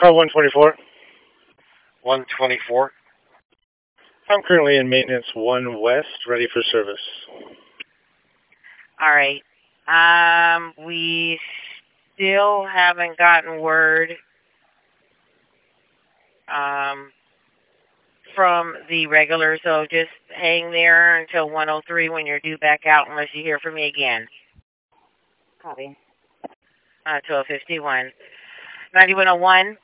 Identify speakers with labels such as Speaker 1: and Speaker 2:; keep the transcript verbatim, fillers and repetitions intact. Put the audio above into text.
Speaker 1: Car one twenty-four.
Speaker 2: one twenty-four.
Speaker 1: I'm currently in maintenance one west, ready for service.
Speaker 3: All right. Um, we still haven't gotten word um, from the regular, so just hang there until one oh three when you're due back out unless you hear from me again.
Speaker 4: Copy.
Speaker 3: Uh, twelve fifty-one. ninety-one oh one,